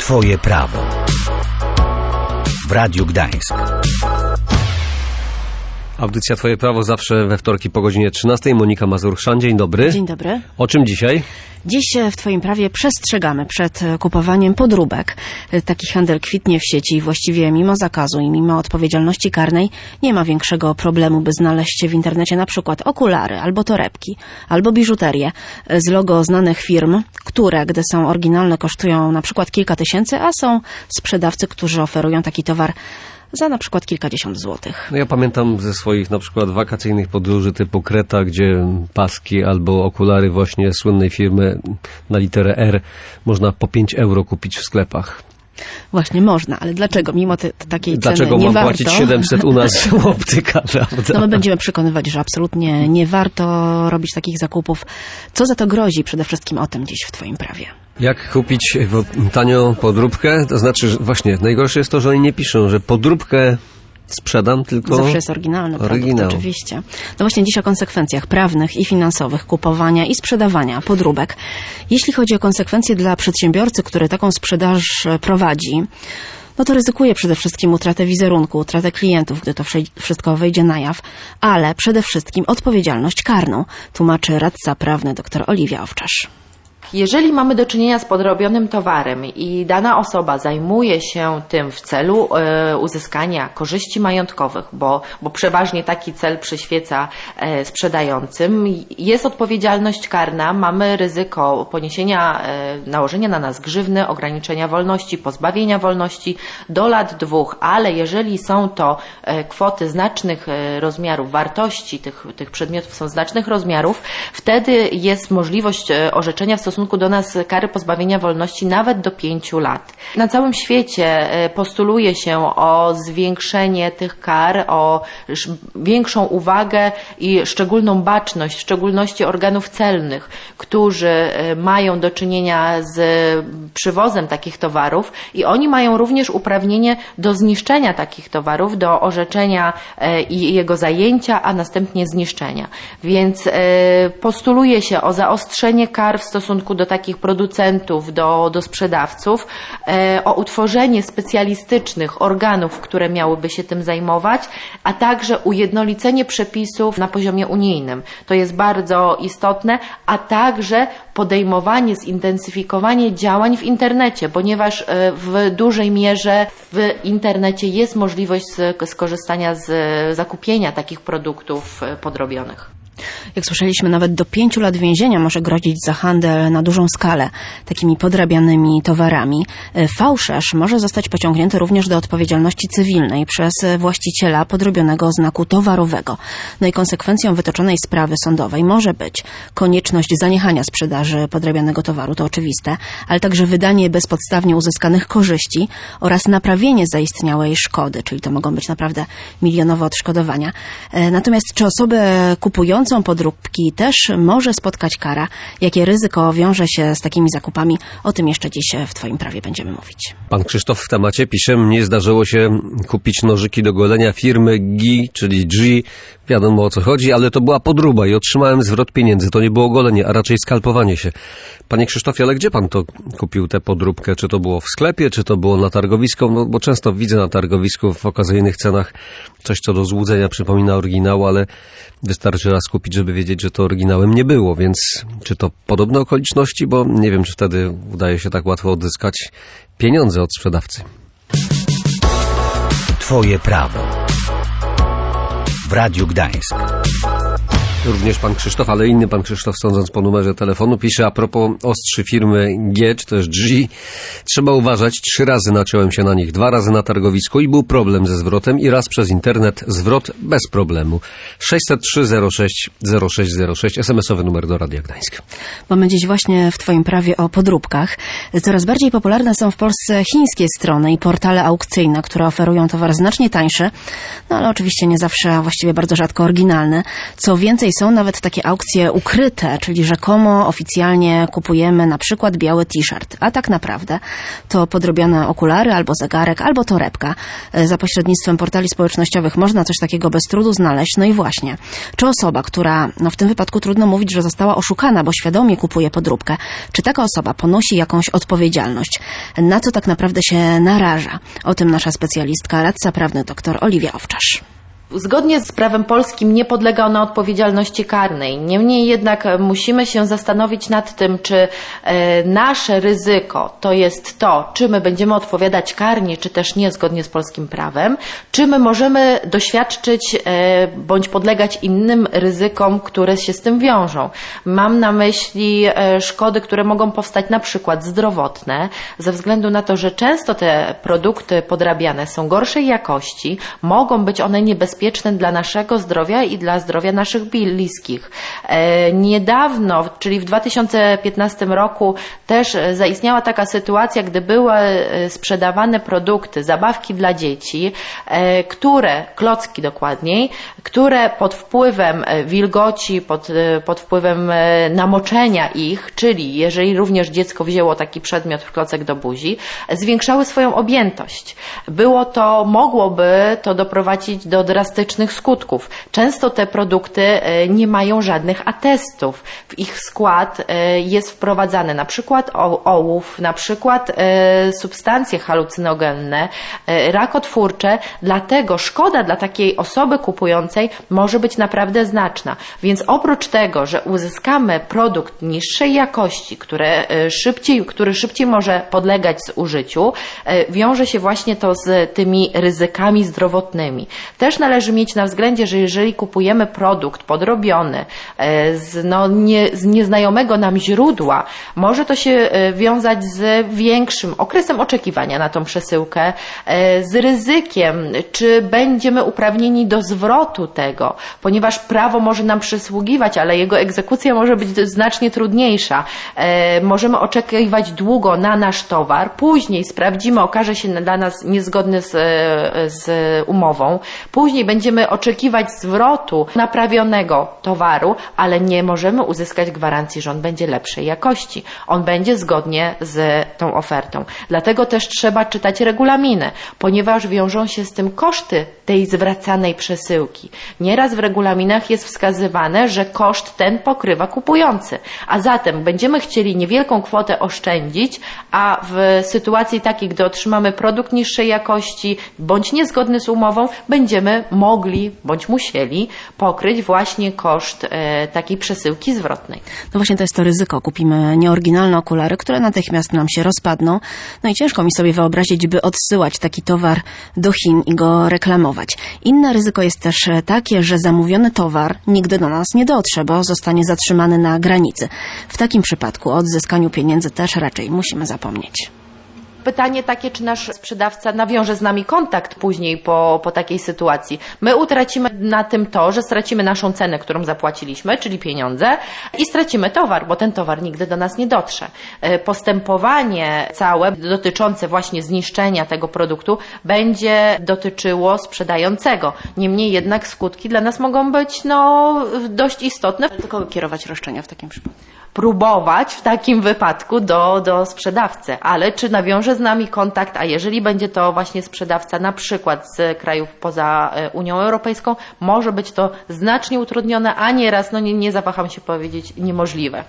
Twoje prawo w Radiu Gdańsk. Audycja Twoje prawo zawsze we wtorki po godzinie 13. Monika Mazur-Chrzan, dzień dobry. Dzień dobry. O czym dzisiaj? Dziś w Twoim prawie przestrzegamy przed kupowaniem podróbek. Taki handel kwitnie w sieci i właściwie mimo zakazu i mimo odpowiedzialności karnej nie ma większego problemu, by znaleźć w internecie na przykład okulary, albo torebki, albo biżuterię z logo znanych firm, które, gdy są oryginalne, kosztują na przykład kilka tysięcy, a są sprzedawcy, którzy oferują taki towar za na przykład kilkadziesiąt złotych. No ja pamiętam ze swoich na przykład wakacyjnych podróży typu Kreta, gdzie paski albo okulary właśnie słynnej firmy na literę R można po 5 euro kupić w sklepach. Właśnie można, ale dlaczego mimo takiej ceny Dlaczego nie mam warto? płacić 700 u nas optyka, prawda? No my będziemy przekonywać, że absolutnie nie warto robić takich zakupów. Co za to grozi? Przede wszystkim o tym dziś w Twoim prawie. Jak kupić tanio podróbkę? To znaczy, że właśnie najgorsze jest to, że oni nie piszą, że podróbkę sprzedam, tylko Zawsze jest oryginalny produkt, oczywiście. No właśnie dziś o konsekwencjach prawnych i finansowych kupowania i sprzedawania podróbek. Jeśli chodzi o konsekwencje dla przedsiębiorcy, który taką sprzedaż prowadzi, no to ryzykuje przede wszystkim utratę wizerunku, utratę klientów, gdy to wszystko wejdzie na jaw, ale przede wszystkim odpowiedzialność karną, tłumaczy radca prawny dr Oliwia Owczarz. Jeżeli mamy do czynienia z podrobionym towarem i dana osoba zajmuje się tym w celu uzyskania korzyści majątkowych, bo przeważnie taki cel przyświeca sprzedającym, jest odpowiedzialność karna, mamy ryzyko poniesienia, nałożenia na nas grzywny, ograniczenia wolności, pozbawienia wolności do lat 2, ale jeżeli są to kwoty znacznych rozmiarów, wartości tych przedmiotów są znacznych rozmiarów, wtedy jest możliwość orzeczenia w stosunku do nas kary pozbawienia wolności nawet do 5 lat. Na całym świecie postuluje się o zwiększenie tych kar, o większą uwagę i szczególną baczność, w szczególności organów celnych, którzy mają do czynienia z przywozem takich towarów i oni mają również uprawnienie do zniszczenia takich towarów, do orzeczenia i jego zajęcia, a następnie zniszczenia. Więc postuluje się o zaostrzenie kar w stosunku do takich producentów, do sprzedawców, o utworzenie specjalistycznych organów, które miałyby się tym zajmować, a także ujednolicenie przepisów na poziomie unijnym. To jest bardzo istotne, a także podejmowanie, zintensyfikowanie działań w internecie, ponieważ w dużej mierze w internecie jest możliwość skorzystania z zakupienia takich produktów podrobionych. Jak słyszeliśmy, nawet do 5 lat więzienia może grozić za handel na dużą skalę takimi podrabianymi towarami. Fałszerz może zostać pociągnięty również do odpowiedzialności cywilnej przez właściciela podrobionego znaku towarowego. No i konsekwencją wytoczonej sprawy sądowej może być konieczność zaniechania sprzedaży podrabianego towaru, to oczywiste, ale także wydanie bezpodstawnie uzyskanych korzyści oraz naprawienie zaistniałej szkody, czyli to mogą być naprawdę milionowe odszkodowania. Natomiast czy osobę kupującą podróbki też może spotkać kara? Jakie ryzyko wiąże się z takimi zakupami? O tym jeszcze dziś w Twoim prawie będziemy mówić. Pan Krzysztof w temacie pisze, mnie zdarzyło się kupić nożyki do golenia firmy GI, czyli G. Wiadomo o co chodzi, ale to była podróba i otrzymałem zwrot pieniędzy. To nie było golenie, a raczej skalpowanie się. Panie Krzysztofie, ale gdzie pan to kupił tę podróbkę? Czy to było w sklepie, czy to było na targowisku? No, bo często widzę na targowisku w okazyjnych cenach coś, co do złudzenia przypomina oryginał, ale wystarczy raz kupić, żeby wiedzieć, że to oryginałem nie było. Więc czy to podobne okoliczności? Bo nie wiem, czy wtedy udaje się tak łatwo odzyskać pieniądze od sprzedawcy. Twoje prawo w Radiu Gdańsk. Również pan Krzysztof, ale inny pan Krzysztof, sądząc po numerze telefonu, pisze a propos ostrzy firmy G, czy też G. Trzeba uważać, 3 razy naciąłem się na nich, 2 razy na targowisku i był problem ze zwrotem i raz przez internet zwrot bez problemu. 603 06 0606, SMS-owy numer do Radia Gdańsk. Mamy dziś właśnie w Twoim prawie o podróbkach. Coraz bardziej popularne są w Polsce chińskie strony i portale aukcyjne, które oferują towar znacznie tańszy, no ale oczywiście nie zawsze, a właściwie bardzo rzadko oryginalny. Co więcej, są nawet takie aukcje ukryte, czyli rzekomo oficjalnie kupujemy na przykład biały t-shirt, a tak naprawdę to podrobione okulary, albo zegarek, albo torebka. Za pośrednictwem portali społecznościowych można coś takiego bez trudu znaleźć. No i właśnie, czy osoba, która, w tym wypadku trudno mówić, że została oszukana, bo świadomie kupuje podróbkę, czy taka osoba ponosi jakąś odpowiedzialność? Na co tak naprawdę się naraża? O tym nasza specjalistka, radca prawny dr Oliwia Owczarz. Zgodnie z prawem polskim nie podlega ona odpowiedzialności karnej. Niemniej jednak musimy się zastanowić nad tym, czy nasze ryzyko to jest to, czy my będziemy odpowiadać karnie, czy też nie zgodnie z polskim prawem, czy my możemy doświadczyć bądź podlegać innym ryzykom, które się z tym wiążą. Mam na myśli szkody, które mogą powstać na przykład zdrowotne, ze względu na to, że często te produkty podrabiane są gorszej jakości, mogą być one niebezpieczne dla naszego zdrowia i dla zdrowia naszych bliskich. Niedawno, czyli w 2015 roku też zaistniała taka sytuacja, gdy były sprzedawane produkty, zabawki dla dzieci, klocki dokładniej, które pod wpływem wilgoci, pod wpływem namoczenia ich, czyli jeżeli również dziecko wzięło taki przedmiot, klocek do buzi, zwiększały swoją objętość. Mogłoby to doprowadzić do drastycznych skutków. Często te produkty nie mają żadnych atestów. W ich skład jest wprowadzane na przykład ołów, na przykład substancje halucynogenne, rakotwórcze, dlatego szkoda dla takiej osoby kupującej może być naprawdę znaczna. Więc oprócz tego, że uzyskamy produkt niższej jakości, który szybciej może podlegać zużyciu, wiąże się właśnie to z tymi ryzykami zdrowotnymi. Też należy mieć na względzie, że jeżeli kupujemy produkt podrobiony z nieznajomego nam źródła, może to się wiązać z większym okresem oczekiwania na tą przesyłkę, z ryzykiem, czy będziemy uprawnieni do zwrotu tego, ponieważ prawo może nam przysługiwać, ale jego egzekucja może być znacznie trudniejsza. Możemy oczekiwać długo na nasz towar, później sprawdzimy, okaże się dla nas niezgodny z umową, później będziemy oczekiwać zwrotu naprawionego towaru, ale nie możemy uzyskać gwarancji, że on będzie lepszej jakości. On będzie zgodnie z tą ofertą. Dlatego też trzeba czytać regulaminy, ponieważ wiążą się z tym koszty tej zwracanej przesyłki. Nieraz w regulaminach jest wskazywane, że koszt ten pokrywa kupujący, a zatem będziemy chcieli niewielką kwotę oszczędzić, a w sytuacji takiej, gdy otrzymamy produkt niższej jakości bądź niezgodny z umową, będziemy mogli bądź musieli pokryć właśnie koszt takiej przesyłki zwrotnej. No właśnie to jest to ryzyko. Kupimy nieoryginalne okulary, które natychmiast nam się rozpadną. No i ciężko mi sobie wyobrazić, by odsyłać taki towar do Chin i go reklamować. Inne ryzyko jest też takie, że zamówiony towar nigdy do nas nie dotrze, bo zostanie zatrzymany na granicy. W takim przypadku o odzyskaniu pieniędzy też raczej musimy zapomnieć. Pytanie takie, czy nasz sprzedawca nawiąże z nami kontakt później po takiej sytuacji. My utracimy na tym to, że stracimy naszą cenę, którą zapłaciliśmy, czyli pieniądze, i stracimy towar, bo ten towar nigdy do nas nie dotrze. Postępowanie całe dotyczące właśnie zniszczenia tego produktu będzie dotyczyło sprzedającego. Niemniej jednak skutki dla nas mogą być dość istotne. Do kogo kierować roszczenia w takim przypadku? Próbować w takim wypadku do sprzedawcy, ale czy nawiąże z nami kontakt, a jeżeli będzie to właśnie sprzedawca na przykład z krajów poza Unią Europejską, może być to znacznie utrudnione, a nieraz, nie zawaham się powiedzieć, niemożliwe.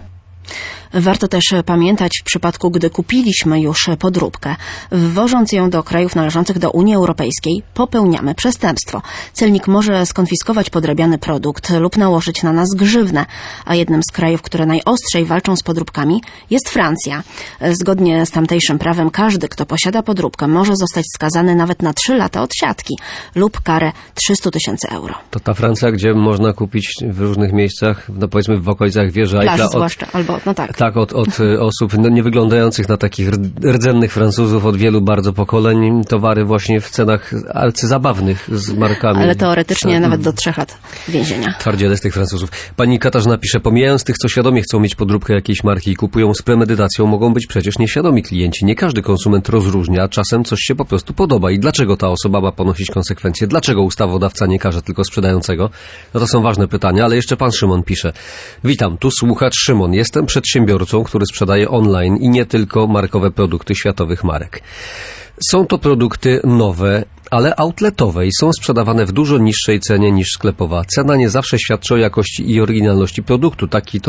Warto też pamiętać w przypadku, gdy kupiliśmy już podróbkę, wwożąc ją do krajów należących do Unii Europejskiej, popełniamy przestępstwo. Celnik może skonfiskować podrabiany produkt lub nałożyć na nas grzywnę, a jednym z krajów, które najostrzej walczą z podróbkami, jest Francja. Zgodnie z tamtejszym prawem każdy, kto posiada podróbkę, może zostać skazany nawet na 3 lata odsiadki lub karę 300 000 euro. To ta Francja, gdzie można kupić w różnych miejscach, powiedzmy w okolicach wieży Eiffla zwłaszcza, albo tak. Tak, od osób nie wyglądających na takich rdzennych Francuzów od wielu bardzo pokoleń, towary właśnie w cenach arcyzabawnych z markami. Ale teoretycznie nawet do 3 lat więzienia. Twardzielestych Francuzów. Pani Katarzyna pisze, pomijając tych, co świadomie chcą mieć podróbkę jakiejś marki i kupują z premedytacją, mogą być przecież nieświadomi klienci. Nie każdy konsument rozróżnia, czasem coś się po prostu podoba. I dlaczego ta osoba ma ponosić konsekwencje? Dlaczego ustawodawca nie karze tylko sprzedającego? No to są ważne pytania, ale jeszcze pan Szymon pisze. Witam, tu słuchacz Szymon. Jestem przedsiębiorcą, który sprzedaje online i nie tylko markowe produkty światowych marek. Są to produkty nowe, ale outletowe i są sprzedawane w dużo niższej cenie niż sklepowa. Cena nie zawsze świadczy o jakości i oryginalności produktu. Taki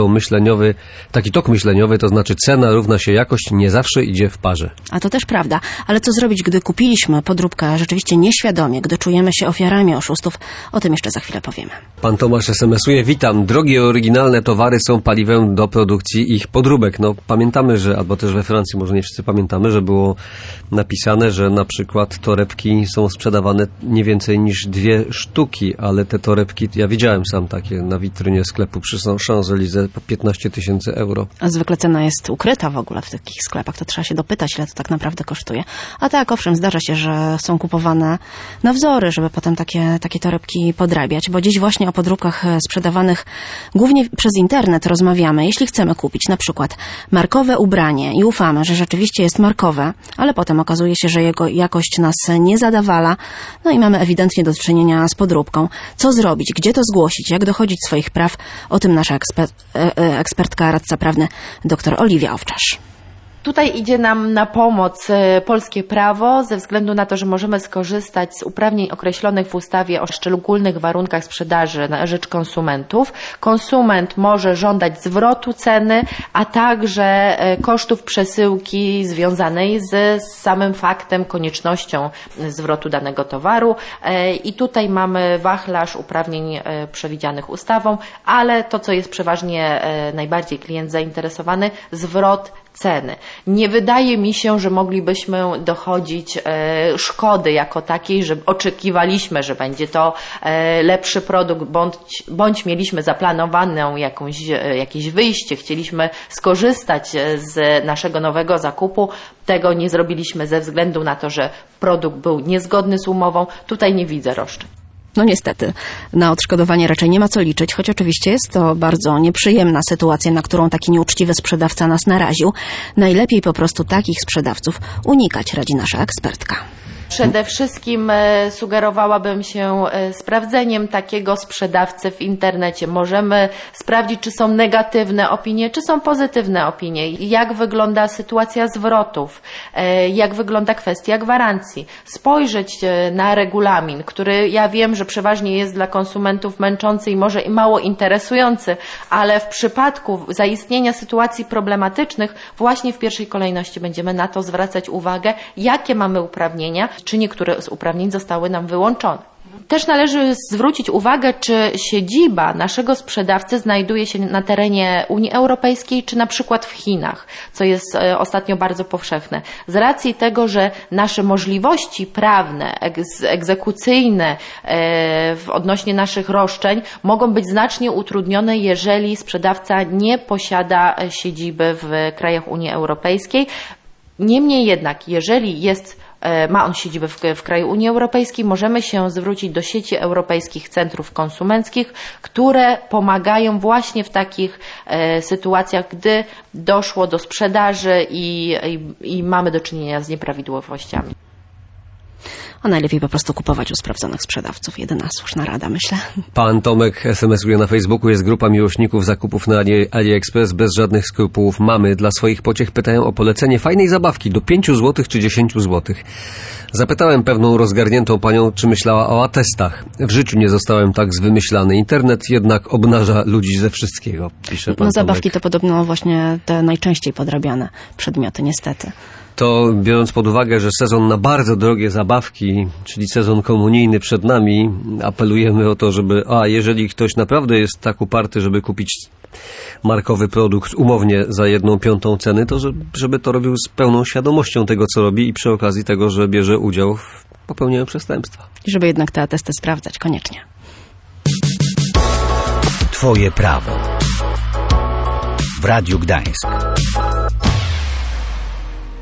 tok myśleniowy, to znaczy cena równa się jakość, nie zawsze idzie w parze. A to też prawda. Ale co zrobić, gdy kupiliśmy podróbkę rzeczywiście nieświadomie, gdy czujemy się ofiarami oszustów? O tym jeszcze za chwilę powiemy. Pan Tomasz SMS-uje. Witam. Drogie, oryginalne towary są paliwem do produkcji ich podróbek. No, pamiętamy, albo też we Francji, może nie wszyscy pamiętamy, że było napisane, że na przykład torebki są sprzedawane nie więcej niż 2 sztuki, ale te torebki, ja widziałem sam takie na witrynie sklepu przy Champs-Élysées po 15 000 euro. A zwykle cena jest ukryta w ogóle w takich sklepach, to trzeba się dopytać, ile to tak naprawdę kosztuje. A tak, owszem, zdarza się, że są kupowane na wzory, żeby potem takie torebki podrabiać, bo dziś właśnie o podróbkach sprzedawanych głównie przez internet rozmawiamy. Jeśli chcemy kupić na przykład markowe ubranie i ufamy, że rzeczywiście jest markowe, ale potem okazuje się, że jego jakość nas nie zadawala, no i mamy ewidentnie do czynienia z podróbką. Co zrobić? Gdzie to zgłosić? Jak dochodzić swoich praw? O tym nasza ekspertka, radca prawny dr Oliwia Owczarz. Tutaj idzie nam na pomoc polskie prawo ze względu na to, że możemy skorzystać z uprawnień określonych w ustawie o szczególnych warunkach sprzedaży na rzecz konsumentów. Konsument może żądać zwrotu ceny, a także kosztów przesyłki związanej z samym faktem, koniecznością zwrotu danego towaru. I tutaj mamy wachlarz uprawnień przewidzianych ustawą, ale to, co jest przeważnie najbardziej klient zainteresowany, zwrot ceny. Nie wydaje mi się, że moglibyśmy dochodzić szkody jako takiej, że oczekiwaliśmy, że będzie to lepszy produkt, bądź mieliśmy zaplanowaną jakieś wyjście, chcieliśmy skorzystać z naszego nowego zakupu. Tego nie zrobiliśmy ze względu na to, że produkt był niezgodny z umową. Tutaj nie widzę roszczeń. No niestety, na odszkodowanie raczej nie ma co liczyć, choć oczywiście jest to bardzo nieprzyjemna sytuacja, na którą taki nieuczciwy sprzedawca nas naraził. Najlepiej po prostu takich sprzedawców unikać, radzi nasza ekspertka. Przede wszystkim sugerowałabym się sprawdzeniem takiego sprzedawcy w internecie. Możemy sprawdzić, czy są negatywne opinie, czy są pozytywne opinie, jak wygląda sytuacja zwrotów, jak wygląda kwestia gwarancji. Spojrzeć na regulamin, który ja wiem, że przeważnie jest dla konsumentów męczący i może mało interesujący, ale w przypadku zaistnienia sytuacji problematycznych właśnie w pierwszej kolejności będziemy na to zwracać uwagę, jakie mamy uprawnienia, czy niektóre z uprawnień zostały nam wyłączone. Też należy zwrócić uwagę, czy siedziba naszego sprzedawcy znajduje się na terenie Unii Europejskiej, czy na przykład w Chinach, co jest ostatnio bardzo powszechne. Z racji tego, że nasze możliwości prawne, egzekucyjne odnośnie naszych roszczeń mogą być znacznie utrudnione, jeżeli sprzedawca nie posiada siedziby w krajach Unii Europejskiej. Niemniej jednak, jeżeli ma on siedzibę w kraju Unii Europejskiej, możemy się zwrócić do sieci europejskich centrów konsumenckich, które pomagają właśnie w takich sytuacjach, gdy doszło do sprzedaży i mamy do czynienia z nieprawidłowościami. A najlepiej po prostu kupować u sprawdzonych sprzedawców. Jedyna słuszna rada, myślę. Pan Tomek SMS-uje na Facebooku. Jest grupa miłośników zakupów na AliExpress. Bez żadnych skrupułów mamy. Dla swoich pociech pytają o polecenie fajnej zabawki do 5 zł czy 10 zł. Zapytałem pewną rozgarniętą panią, czy myślała o atestach. W życiu nie zostałem tak zwymyślany. Internet jednak obnaża ludzi ze wszystkiego, pisze pan zabawki Tomek. to podobno właśnie te najczęściej podrabiane przedmioty, niestety. To biorąc pod uwagę, że sezon na bardzo drogie zabawki, czyli sezon komunijny przed nami, apelujemy o to, jeżeli ktoś naprawdę jest tak uparty, żeby kupić markowy produkt umownie za 1/5 ceny, to żeby to robił z pełną świadomością tego, co robi i przy okazji tego, że bierze udział w popełnianiu przestępstwa. I żeby jednak te atesty sprawdzać, koniecznie. Twoje prawo. w Radiu Gdańsk.